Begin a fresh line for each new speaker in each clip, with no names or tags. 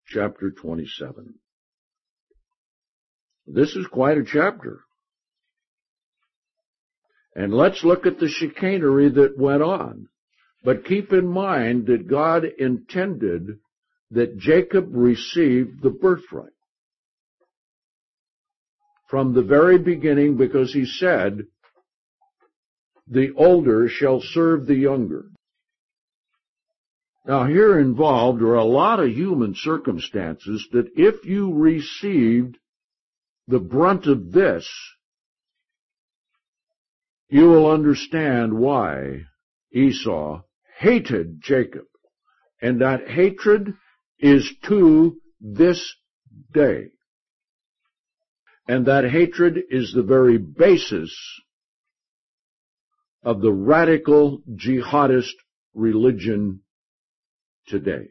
chapter 27. This is quite a chapter. And let's look at the chicanery that went on. But keep in mind that God intended that Jacob receive the birthright from the very beginning, because he said, the older shall serve the younger. Now here involved are a lot of human circumstances that if you received the brunt of this, you will understand why Esau hated Jacob. And that hatred is to this day. And that hatred is the very basis of the radical jihadist religion today.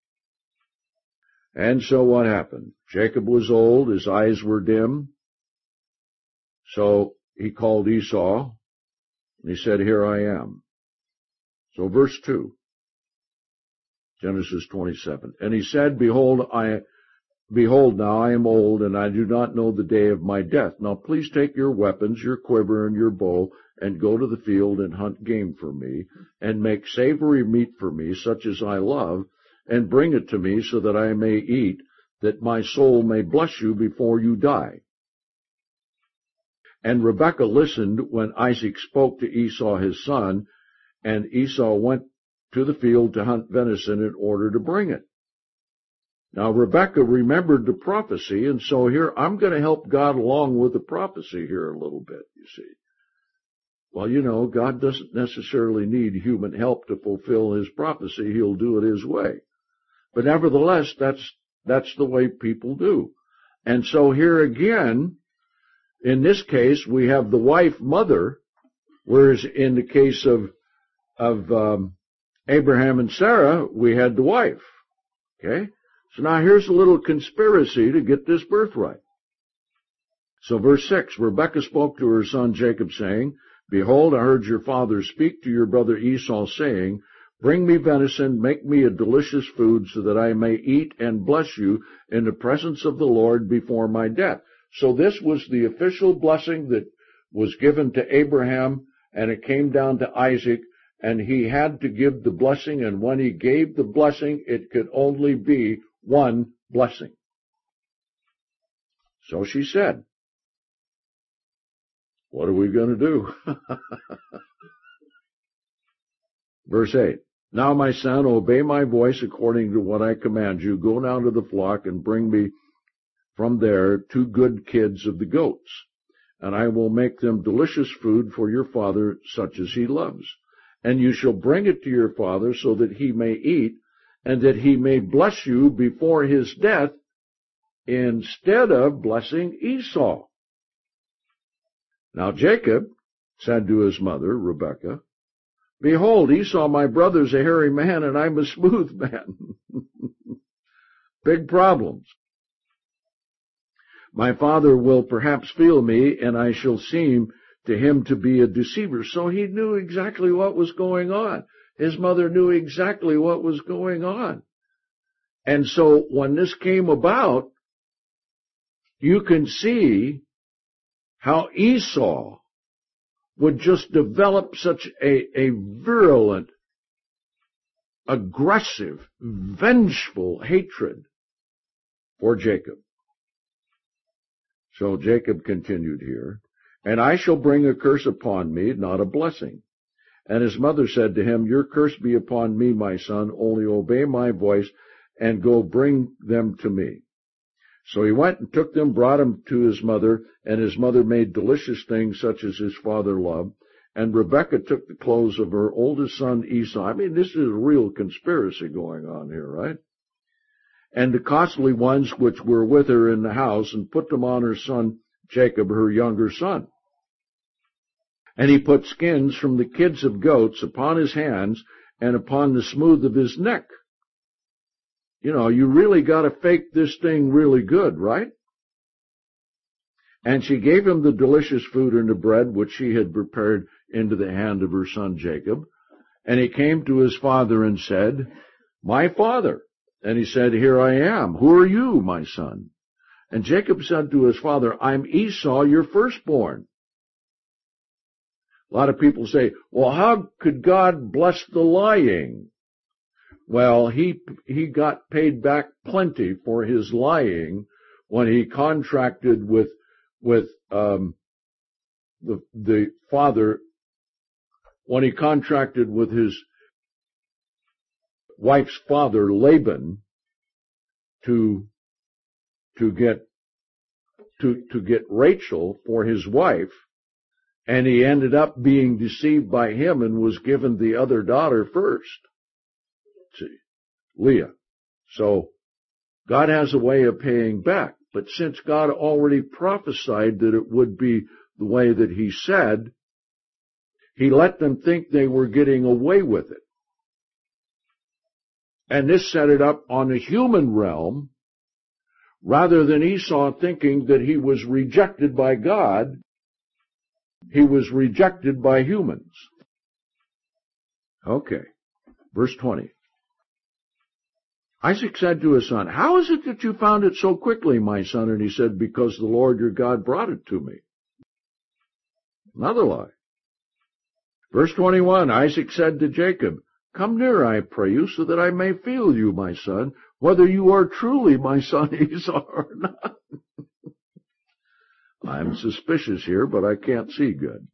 And so what happened? Jacob was old, his eyes were dim. So he called Esau, and he said, here I am. So verse 2, Genesis 27. And he said, Behold, now I am old, and I do not know the day of my death. Now please take your weapons, your quiver, and your bow, and go to the field and hunt game for me, and make savory meat for me, such as I love, and bring it to me, so that I may eat, that my soul may bless you before you die. And Rebekah listened when Isaac spoke to Esau his son, and Esau went to the field to hunt venison in order to bring it. Now Rebekah remembered the prophecy, and so here I'm going to help God along with the prophecy here a little bit, you see. Well, you know, God doesn't necessarily need human help to fulfill his prophecy. He'll do it his way. But nevertheless, that's the way people do. And so here again, in this case, we have the wife mother, whereas in the case of Abraham and Sarah, we had the wife. Okay? So now here's a little conspiracy to get this birthright. So verse 6, Rebekah spoke to her son Jacob, saying, Behold, I heard your father speak to your brother Esau, saying, Bring me venison, make me a delicious food, so that I may eat and bless you in the presence of the Lord before my death. So this was the official blessing that was given to Abraham, and it came down to Isaac, and he had to give the blessing, and when he gave the blessing, it could only be one blessing. So she said, what are we going to do? Verse 8, Now my son, obey my voice according to what I command you. Go now to the flock and bring me from there 2 good kids of the goats, and I will make them delicious food for your father, such as he loves. And you shall bring it to your father, so that he may eat, and that he may bless you before his death, instead of blessing Esau. Now Jacob said to his mother, Rebekah, Behold, Esau my brother is a hairy man, and I'm a smooth man. Big problems. My father will perhaps feel me, and I shall seem to him to be a deceiver. So he knew exactly what was going on. His mother knew exactly what was going on. And so when this came about, you can see how Esau would just develop such a virulent, aggressive, vengeful hatred for Jacob. So Jacob continued here, And I shall bring a curse upon me, not a blessing. And his mother said to him, Your curse be upon me, my son, only obey my voice, and go bring them to me. So he went and took them, brought them to his mother, and his mother made delicious things such as his father loved. And Rebekah took the clothes of her oldest son Esau. I mean, this is a real conspiracy going on here, right? And the costly ones which were with her in the house, and put them on her son Jacob, her younger son. And he put skins from the kids of goats upon his hands and upon the smooth of his neck. You know, you really got to fake this thing really good, right? And she gave him the delicious food and the bread which she had prepared into the hand of her son Jacob. And he came to his father and said, My father. And he said, Here I am. Who are you, my son? And Jacob said to his father, I'm Esau, your firstborn. A lot of people say, well, how could God bless the lying? Well, he got paid back plenty for his lying when he contracted with the father, when he contracted with his wife's father, Laban, to get Rachel for his wife, and he ended up being deceived by him and was given the other daughter first. See, Leah. So God has a way of paying back, but since God already prophesied that it would be the way that he said, he let them think they were getting away with it. And this set it up on a human realm, rather than Esau thinking that he was rejected by God, he was rejected by humans. Okay, verse 20. Isaac said to his son, How is it that you found it so quickly, my son? And he said, Because the Lord your God brought it to me. Another lie. Verse 21, Isaac said to Jacob, Come near, I pray you, so that I may feel you, my son, whether you are truly my son Esau or not. I'm suspicious here, but I can't see good.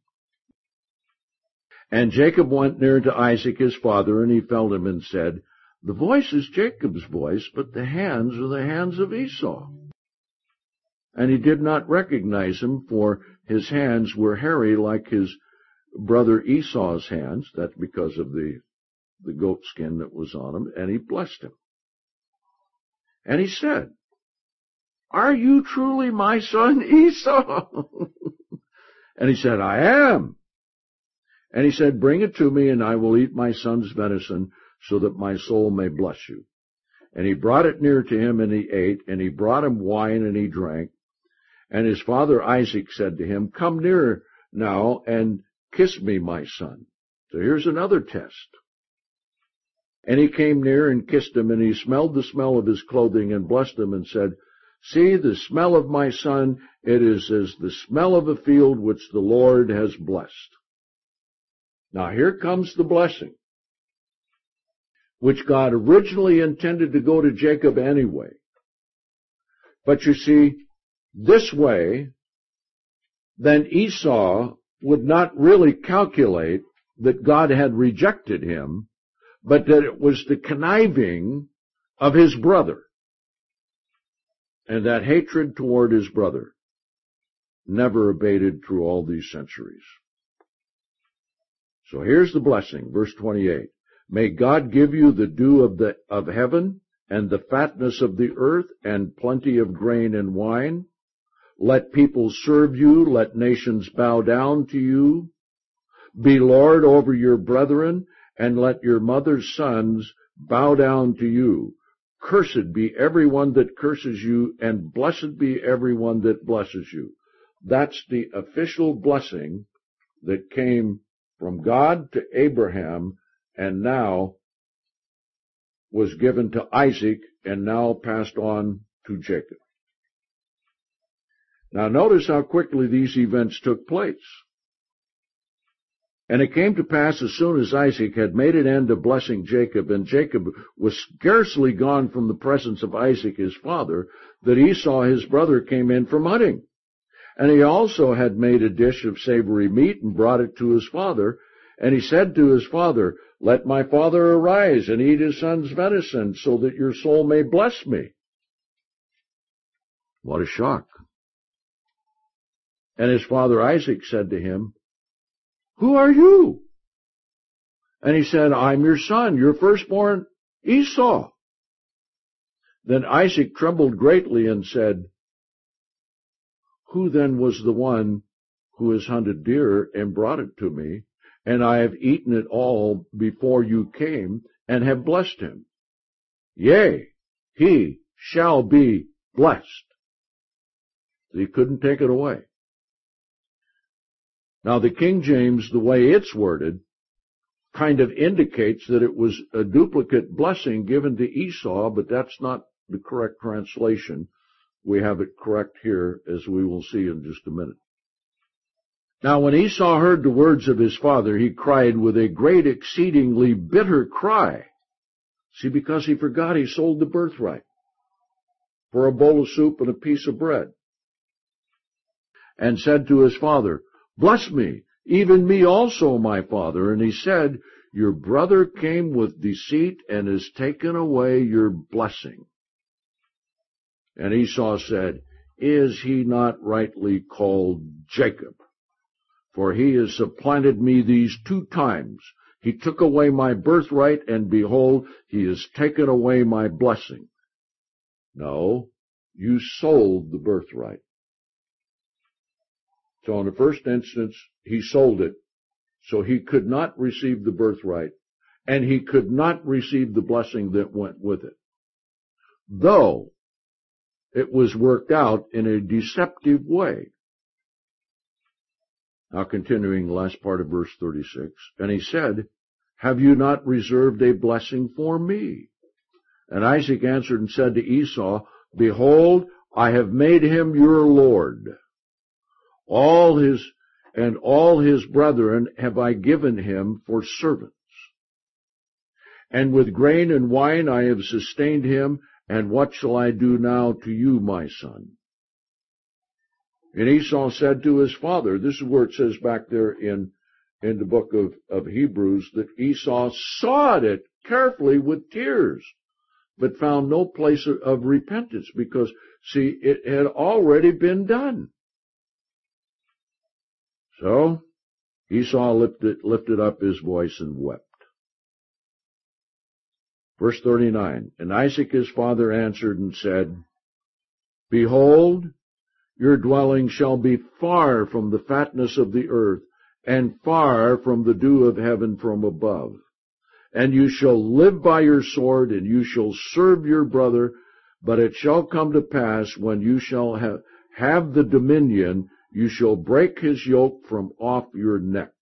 And Jacob went near to Isaac his father, and he felt him and said, The voice is Jacob's voice, but the hands are the hands of Esau. And he did not recognize him, for his hands were hairy like his brother Esau's hands. That's because of the goat skin that was on him, and he blessed him. And he said, Are you truly my son Esau? And he said, I am. And he said, Bring it to me, and I will eat my son's venison, so that my soul may bless you. And he brought it near to him, and he ate, and he brought him wine, and he drank. And his father Isaac said to him, Come near now, and kiss me, my son. So here's another test. And he came near and kissed him, and he smelled the smell of his clothing, and blessed him, and said, See, the smell of my son, it is as the smell of a field which the Lord has blessed. Now here comes the blessing, which God originally intended to go to Jacob anyway. But you see, this way, then Esau would not really calculate that God had rejected him, but that it was the conniving of his brother. And that hatred toward his brother never abated through all these centuries. So here's the blessing, verse 28. May God give you the dew of heaven, and the fatness of the earth, and plenty of grain and wine. Let people serve you, let nations bow down to you. Be Lord over your brethren, and let your mother's sons bow down to you. Cursed be everyone that curses you, and blessed be everyone that blesses you. That's the official blessing that came from God to Abraham, and now was given to Isaac, and now passed on to Jacob. Now notice how quickly these events took place. And it came to pass as soon as Isaac had made an end of blessing Jacob, and Jacob was scarcely gone from the presence of Isaac his father, that Esau his brother came in from hunting. And he also had made a dish of savory meat, and brought it to his father. And he said to his father, Let my father arise, and eat his son's venison, so that your soul may bless me. What a shock. And his father Isaac said to him, Who are you? And he said, I'm your son, your firstborn Esau. Then Isaac trembled greatly and said, Who then was the one who has hunted deer and brought it to me? And I have eaten it all before you came, and have blessed him. Yea, he shall be blessed. He couldn't take it away. Now the King James, the way it's worded, kind of indicates that it was a duplicate blessing given to Esau, but that's not the correct translation. We have it correct here, as we will see in just a minute. Now when Esau heard the words of his father, he cried with a great, exceedingly bitter cry. See, because he forgot he sold the birthright for a bowl of soup and a piece of bread. And said to his father, "Bless me, even me also, my father." And he said, "Your brother came with deceit and has taken away your blessing." And Esau said, "Is he not rightly called Jacob? For he has supplanted me these 2 times. He took away my birthright, and behold, he has taken away my blessing." No, you sold the birthright. So in the first instance, he sold it, so he could not receive the birthright, and he could not receive the blessing that went with it, though it was worked out in a deceptive way. Now continuing the last part of verse 36, and he said, "Have you not reserved a blessing for me?" And Isaac answered and said to Esau, "Behold, I have made him your lord. All his brethren have I given him for servants. And with grain and wine I have sustained him, and what shall I do now to you, my son?" And Esau said to his father, this is where it says back there in the book of Hebrews, that Esau sought it carefully with tears, but found no place of repentance, because, see, it had already been done. So Esau lifted up his voice and wept. Verse 39, and Isaac his father answered and said, "Behold, your dwelling shall be far from the fatness of the earth, and far from the dew of heaven from above. And you shall live by your sword, and you shall serve your brother. But it shall come to pass, when you shall have the dominion, you shall break his yoke from off your neck."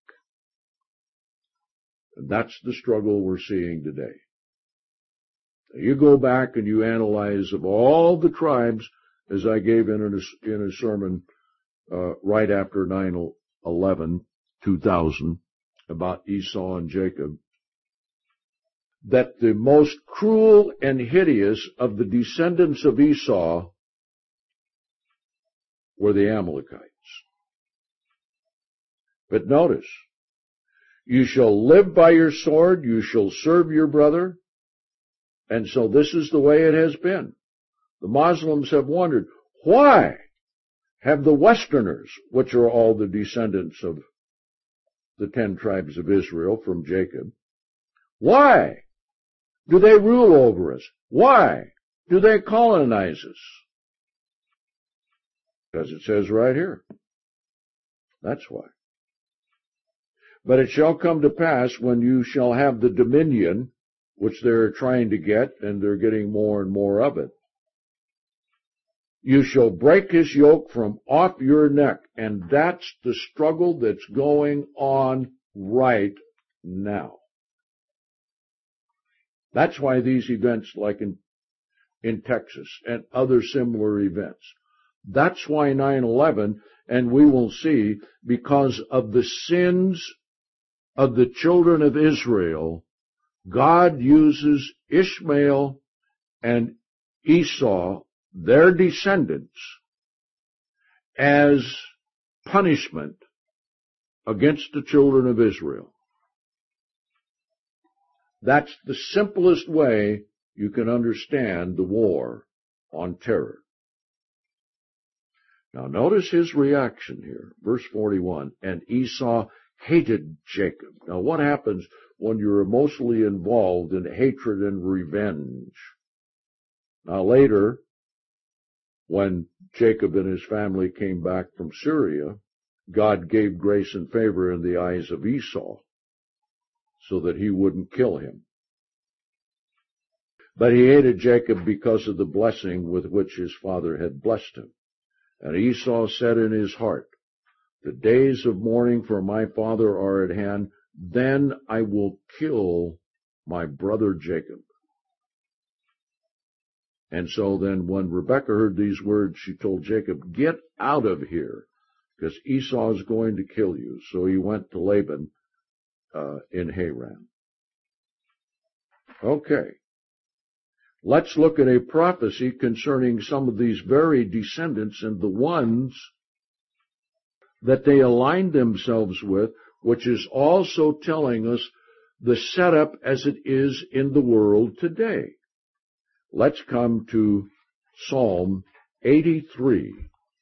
And that's the struggle we're seeing today. You go back and you analyze of all the tribes, as I gave in a sermon right after 9/11, 2000, about Esau and Jacob, that the most cruel and hideous of the descendants of Esau were the Amalekites. But notice, you shall live by your sword, you shall serve your brother. And so this is the way it has been. The Muslims have wondered, why have the Westerners, which are all the descendants of the 10 tribes of Israel from Jacob, why do they rule over us? Why do they colonize us? Because it says right here. That's why. But it shall come to pass, when you shall have the dominion, which they're trying to get, and they're getting more and more of it, you shall break his yoke from off your neck. And that's the struggle that's going on right now. That's why these events, like in Texas and other similar events, that's why 9/11, and we will see, because of the sins of the children of Israel, God uses Ishmael and Esau, their descendants, as punishment against the children of Israel. That's the simplest way you can understand the war on terror. Now notice his reaction here. Verse 41, and Esau hated Jacob. Now what happens when you're emotionally involved in hatred and revenge? Now later, when Jacob and his family came back from Syria, God gave grace and favor in the eyes of Esau so that he wouldn't kill him. But he hated Jacob because of the blessing with which his father had blessed him. And Esau said in his heart, "The days of mourning for my father are at hand. then I will kill my brother Jacob. And so then when Rebekah heard these words, she told Jacob, get out of here, because Esau is going to kill you. So he went to Laban in Haran. Okay. Let's look at a prophecy concerning some of these very descendants and the ones that they aligned themselves with, which is also telling us the setup as it is in the world today. Let's come to Psalm 83.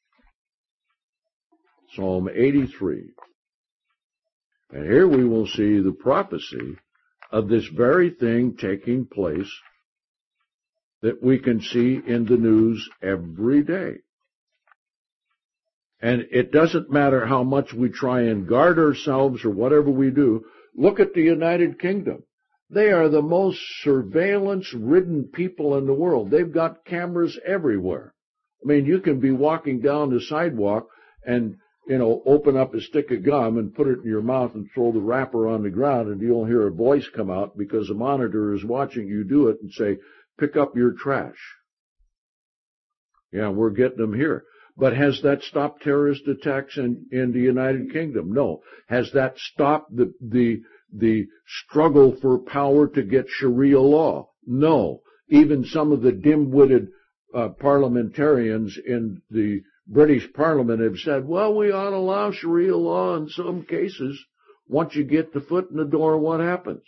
Psalm 83. And here we will see the prophecy of this very thing taking place that we can see in the news every day. And it doesn't matter how much we try and guard ourselves or whatever we do. Look at the United Kingdom. They are the most surveillance-ridden people in the world. They've got cameras everywhere. I mean, you can be walking down the sidewalk and, open up a stick of gum and put it in your mouth and throw the wrapper on the ground, and you'll hear a voice come out because a monitor is watching you do it and say, pick up your trash. Yeah, we're getting them here. But has that stopped terrorist attacks in the United Kingdom? No. Has that stopped the struggle for power to get Sharia law? No. Even some of the dim-witted parliamentarians in the British Parliament have said, well, we ought to allow Sharia law in some cases. Once you get the foot in the door, what happens?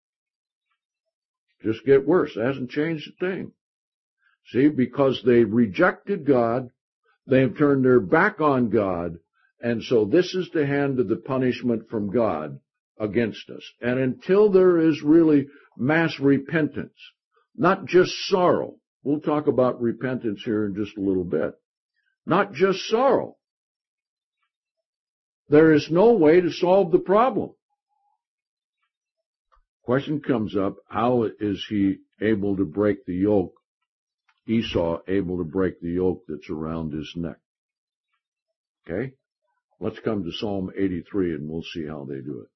Just get worse. It hasn't changed a thing. See, because they rejected God, they have turned their back on God, and so this is the hand of the punishment from God against us. And until there is really mass repentance, not just sorrow, we'll talk about repentance here in just a little bit, not just sorrow, there is no way to solve the problem. Question comes up, how is he able to break the yoke, Esau able to break the yoke that's around his neck? Okay? Let's come to Psalm 83 and we'll see how they do it.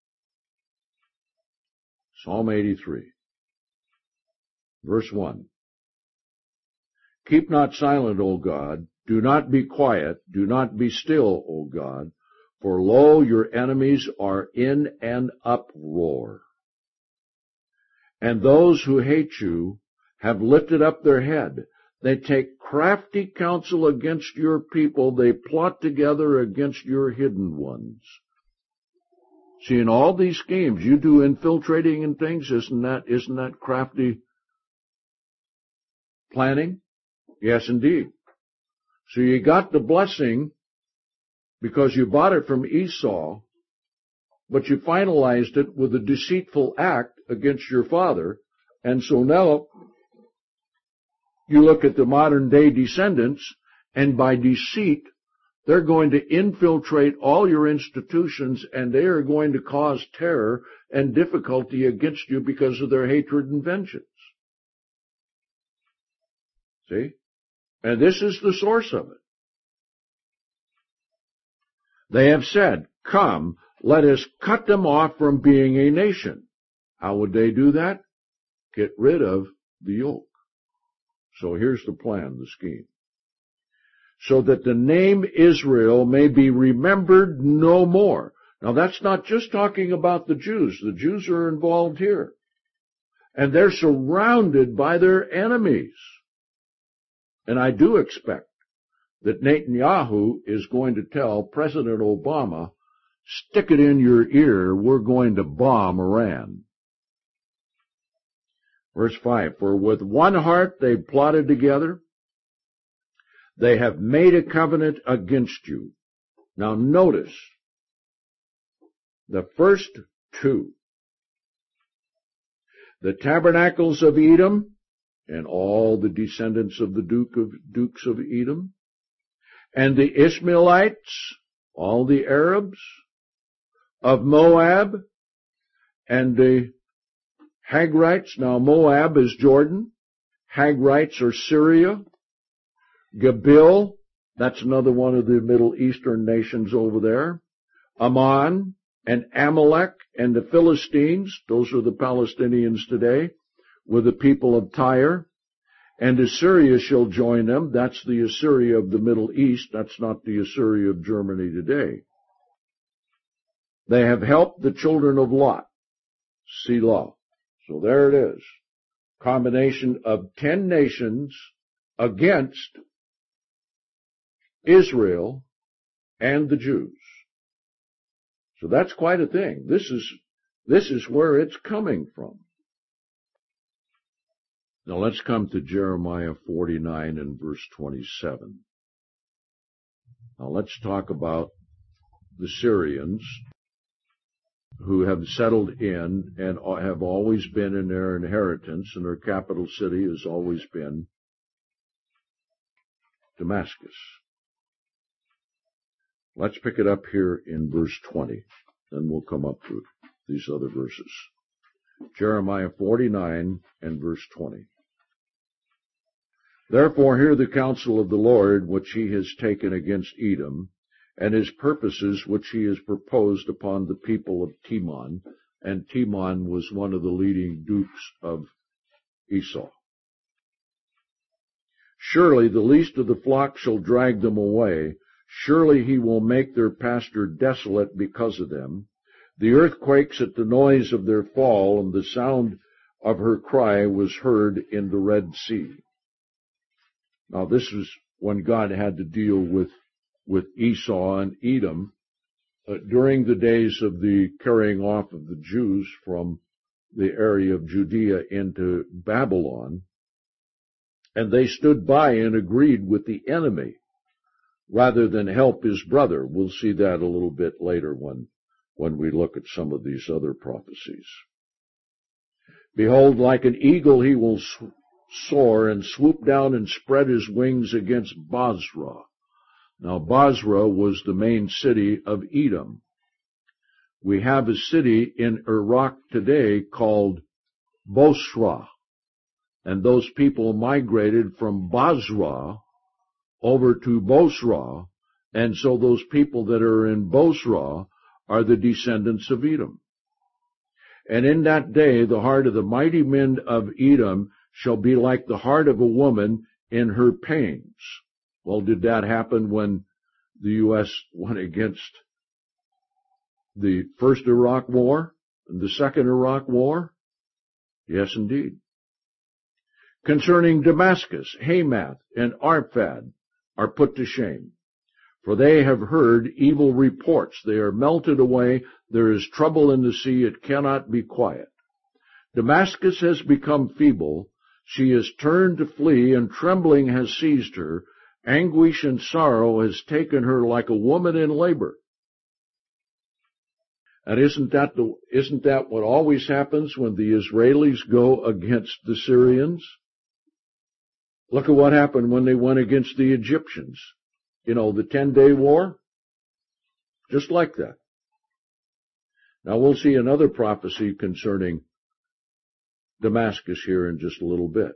Psalm 83, verse 1. Keep not silent, O God. Do not be quiet. Do not be still, O God. For lo, your enemies are in an uproar. And those who hate you have lifted up their head. They take crafty counsel against your people. They plot together against your hidden ones. See, in all these schemes, you do infiltrating and things. Isn't that crafty planning? Yes, indeed. So you got the blessing because you bought it from Esau, but you finalized it with a deceitful act against your father. And so now you look at the modern day descendants, and by deceit, they're going to infiltrate all your institutions, and they are going to cause terror and difficulty against you because of their hatred and vengeance. See? And this is the source of it. They have said, come, let us cut them off from being a nation. How would they do that? Get rid of the yoke. So here's the plan, the scheme. So that the name Israel may be remembered no more. Now that's not just talking about the Jews. The Jews are involved here. And they're surrounded by their enemies. And I do expect that Netanyahu is going to tell President Obama, stick it in your ear, we're going to bomb Iran. Verse 5, for with one heart they plotted together, they have made a covenant against you. Now notice, the first two, the tabernacles of Edom, and all the descendants of the dukes of Edom, and the Ishmaelites, all the Arabs, of Moab, and the Hagrites. Now Moab is Jordan, Hagrites are Syria, Gabil, that's another one of the Middle Eastern nations over there, Ammon, And Amalek and the Philistines, those are the Palestinians today, with the people of Tyre. And Assyria shall join them. That's the Assyria of the Middle East. That's not the Assyria of Germany today. They have helped the children of Lot. Selah. So there it is. Combination of 10 nations against Israel and the Jews. So that's quite a thing. This is where it's coming from. Now let's come to Jeremiah 49 and verse 27. Now let's talk about the Syrians who have settled in and have always been in their inheritance, and their capital city has always been Damascus. Let's pick it up here in verse 20. Then we'll come up to these other verses. Jeremiah 49 and verse 20. Therefore hear the counsel of the Lord, which he has taken against Edom, and his purposes which he has proposed upon the people of Teman. And Teman was one of the leading dukes of Esau. Surely the least of the flock shall drag them away. Surely he will make their pasture desolate because of them. The earth quakes at the noise of their fall, and the sound of her cry was heard in the Red Sea. Now this is when God had to deal with Esau and Edom during the days of the carrying off of the Jews from the area of Judea into Babylon. And they stood by and agreed with the enemy rather than help his brother. We'll see that a little bit later when we look at some of these other prophecies. Behold, like an eagle he will soar and swoop down and spread his wings against Bozrah. Now Bozrah was the main city of Edom. We have a city in Iraq today called Bosra, and those people migrated from Bozrah over to Bosra, and so those people that are in Bosra are the descendants of Edom. And in that day the heart of the mighty men of Edom shall be like the heart of a woman in her pains. Well, did that happen when the U.S. went against the first Iraq War and the second Iraq War? Yes, indeed. Concerning Damascus, Hamath and Arpad are put to shame, for they have heard evil reports. They are melted away. There is trouble in the sea. It cannot be quiet. Damascus has become feeble. She is turned to flee, and trembling has seized her. Anguish and sorrow has taken her like a woman in labor. And isn't that what always happens when the Israelis go against the Syrians? Look at what happened when they went against the Egyptians. You know, the 10-day war? Just like that. Now we'll see another prophecy concerning Damascus here in just a little bit.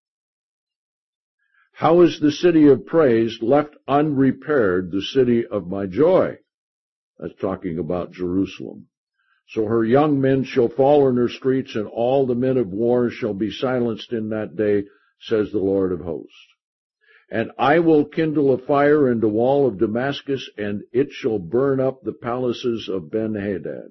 How is the city of praise left unrepaired, the city of my joy? That's talking about Jerusalem. So her young men shall fall in her streets, and all the men of war shall be silenced in that day, says the Lord of hosts. And I will kindle a fire in the wall of Damascus, and it shall burn up the palaces of Ben-Hadad.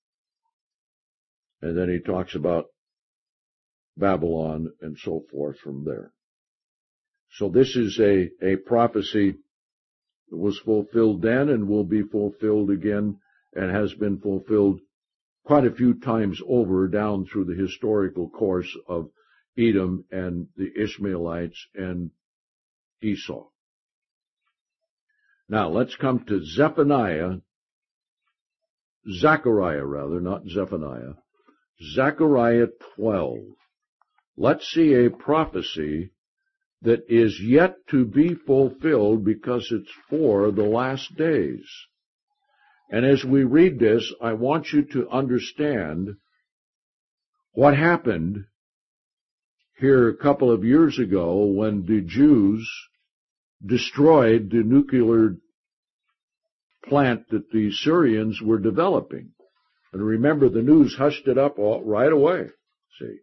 And then he talks about Babylon and so forth from there. So this is a prophecy that was fulfilled then and will be fulfilled again, and has been fulfilled quite a few times over down through the historical course of Edom and the Ishmaelites and Esau. Now let's come to Zechariah, not Zephaniah. Zechariah 12. Let's see a prophecy that is yet to be fulfilled because it's for the last days. And as we read this, I want you to understand what happened here a couple of years ago when the Jews destroyed the nuclear plant that the Syrians were developing. And remember, the news hushed it up right away, see.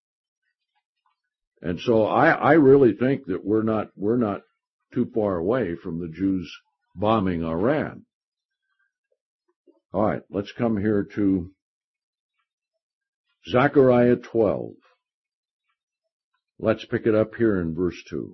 And so I really think that we're not too far away from the Jews bombing Iran. All right, let's come here to Zechariah 12. Let's pick it up here in verse 2.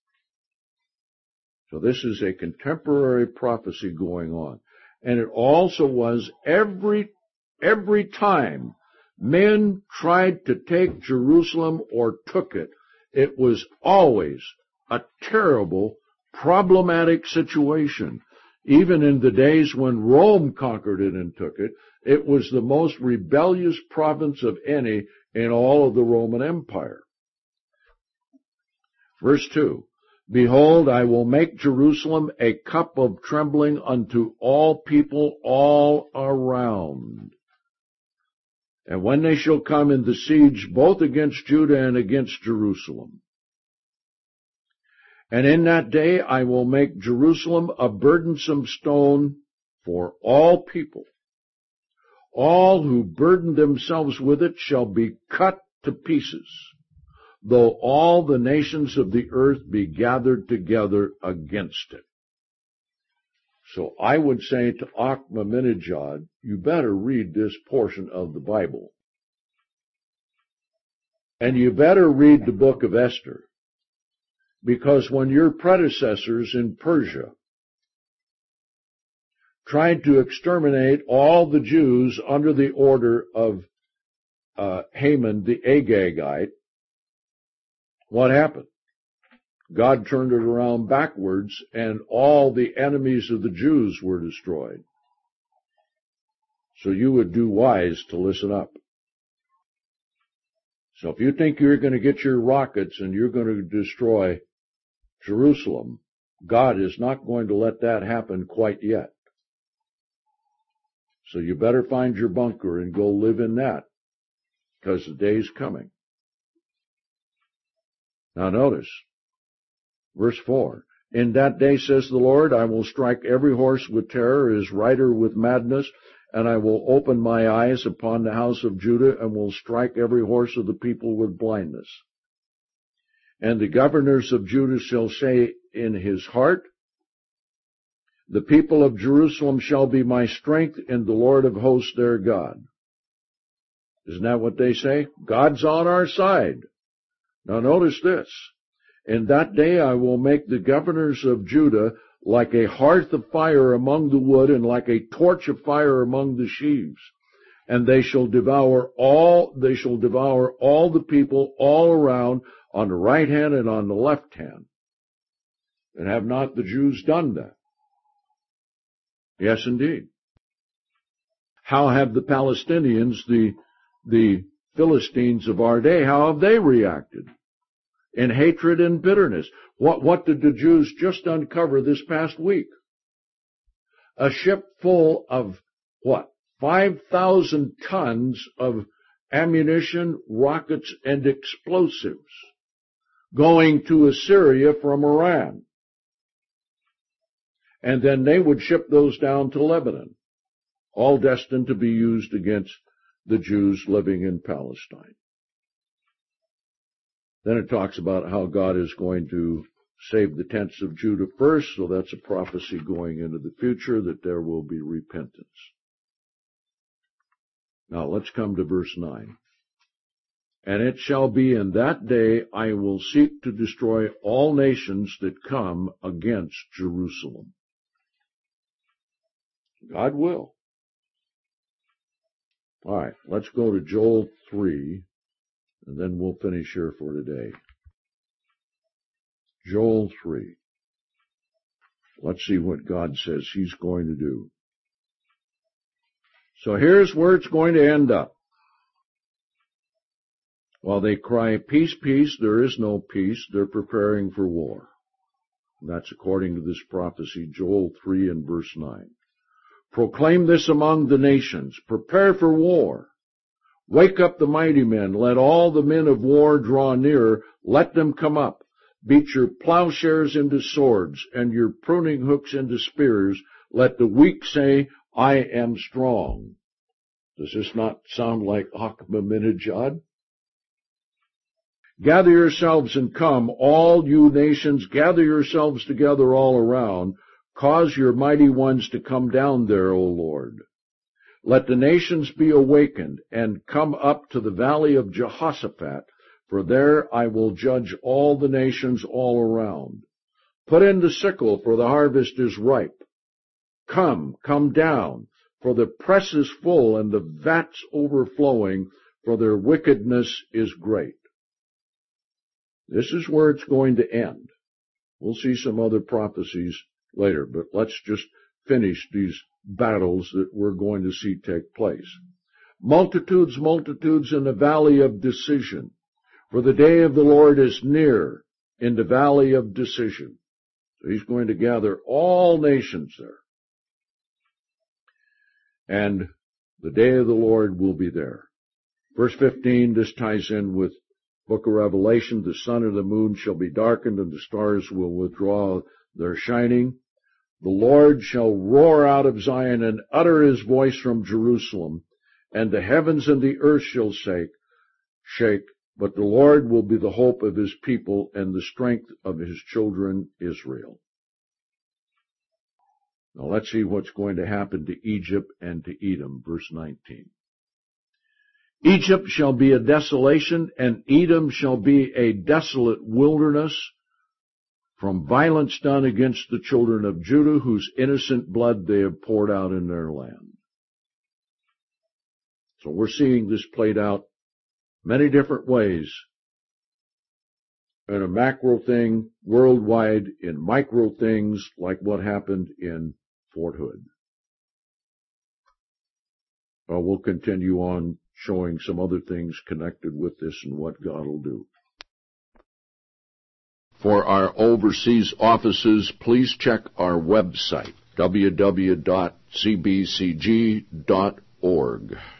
So this is a contemporary prophecy going on. And it also was every time men tried to take Jerusalem or took it, it was always a terrible, problematic situation. Even in the days when Rome conquered it and took it, it was the most rebellious province of any in all of the Roman Empire. Verse 2, Behold, I will make Jerusalem a cup of trembling unto all people all around. And when they shall come in the siege both against Judah and against Jerusalem. And in that day I will make Jerusalem a burdensome stone for all people. All who burden themselves with it shall be cut to pieces, though all the nations of the earth be gathered together against it. So I would say to Ahmadinejad, you better read this portion of the Bible. And you better read the book of Esther. Because when your predecessors in Persia tried to exterminate all the Jews under the order of Haman the Agagite, what happened? God turned it around backwards, and all the enemies of the Jews were destroyed. So you would do wise to listen up. So if you think you're going to get your rockets and you're going to destroy Jerusalem, God is not going to let that happen quite yet. So you better find your bunker and go live in that, because the day's coming. Now notice, verse 4, In that day, says the Lord, I will strike every horse with terror, his rider with madness, and I will open my eyes upon the house of Judah, and will strike every horse of the people with blindness. And the governors of Judah shall say in his heart, The people of Jerusalem shall be my strength, and the Lord of hosts their God. Isn't that what they say? God's on our side. Now notice this. In that day I will make the governors of Judah like a hearth of fire among the wood, and like a torch of fire among the sheaves. And they shall devour all the people all around, on the right hand and on the left hand. And have not the Jews done that? Yes, indeed. How have the Palestinians, the Philistines of our day, how have they reacted? In hatred and bitterness. What did the Jews just uncover this past week? A ship full of, 5,000 tons of ammunition, rockets, and explosives going to Assyria from Iran. And then they would ship those down to Lebanon, all destined to be used against the Jews living in Palestine. Then it talks about how God is going to save the tents of Judah first, so that's a prophecy going into the future that there will be repentance. Now let's come to verse 9. And it shall be in that day I will seek to destroy all nations that come against Jerusalem. God will. All right, let's go to Joel 3, and then we'll finish here for today. Joel 3. Let's see what God says He's going to do. So here's where it's going to end up. While they cry, peace, peace, there is no peace. They're preparing for war. And that's according to this prophecy, Joel 3 and verse 9. Proclaim this among the nations. Prepare for war. Wake up the mighty men. Let all the men of war draw near. Let them come up. Beat your plowshares into swords and your pruning hooks into spears. Let the weak say, I am strong. Does this not sound like Ahmadinejad? Gather yourselves and come, all you nations, gather yourselves together all around. Cause your mighty ones to come down there, O Lord. Let the nations be awakened, and come up to the valley of Jehoshaphat, for there I will judge all the nations all around. Put in the sickle, for the harvest is ripe. Come down, for the press is full, and the vats overflowing, for their wickedness is great. This is where it's going to end. We'll see some other prophecies later, but let's just finish these battles that we're going to see take place. Multitudes, multitudes in the valley of decision, for the day of the Lord is near in the valley of decision. So he's going to gather all nations there. And the day of the Lord will be there. Verse 15, this ties in with Book of Revelation. The sun and the moon shall be darkened, and the stars will withdraw their shining. The Lord shall roar out of Zion and utter his voice from Jerusalem, and the heavens and the earth shall shake, but the Lord will be the hope of his people and the strength of his children Israel. Now let's see what's going to happen to Egypt and to Edom, verse 19. Egypt shall be a desolation, and Edom shall be a desolate wilderness, from violence done against the children of Judah, whose innocent blood they have poured out in their land. So we're seeing this played out many different ways. In a macro thing, worldwide, in micro things, like what happened in Fort Hood. We'll continue on showing some other things connected with this and what God will do. For our overseas offices, please check our website, www.cbcg.org.